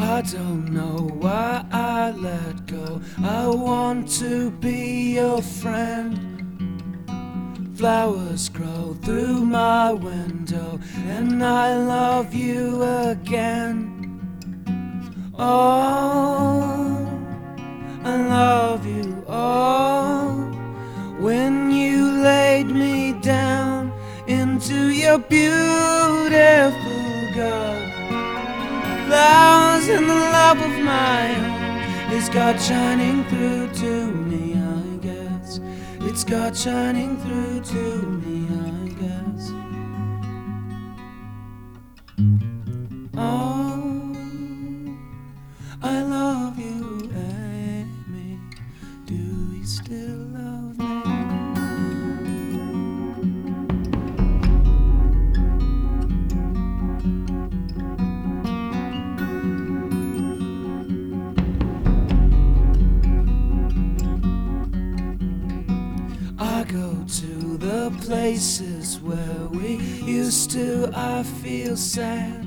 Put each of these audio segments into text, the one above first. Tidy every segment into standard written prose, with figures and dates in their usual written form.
I don't know why I let go. I want to be your friend. Flowers grow through my window, and I love you again. Oh, I love you. Oh, when you laid me down into your beautiful garden. Flowers in the love of my heart. Is God shining through to me, I guess. It's God shining through to me, I guess. Oh, I love you, Amy. Do you still love me? I go to the places where we used to. I feel sad.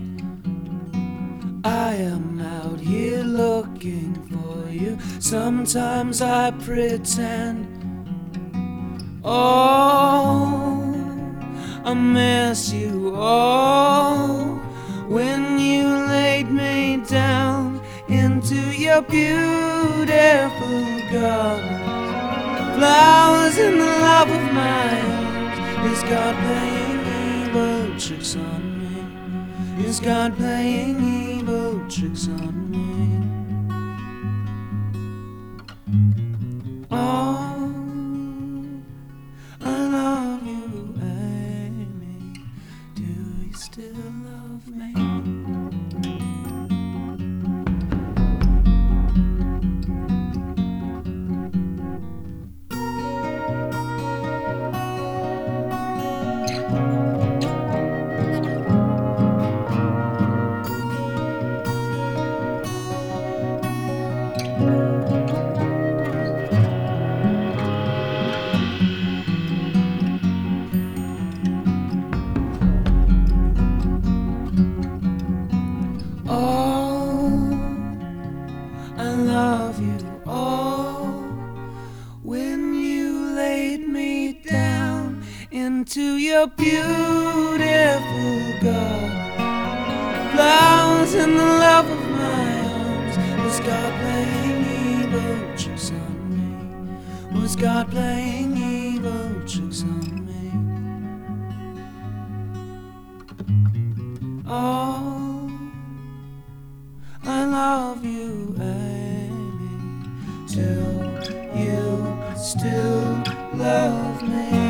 I am out here looking for you. Sometimes I pretend. Oh, I miss you. Oh, when you laid me down into your beautiful garden. Flowers in the love of my heart. Is God playing evil tricks on me? Is God playing evil tricks on me? Oh, I love you, Amy. Do you still love me? Oh, I love you. Oh, when you laid me down into your beautiful garden. Flowers in the love of my arms. Was God playing evil tricks on me? Was God playing evil tricks on me? Oh, I love you, Amy. Do you still love me?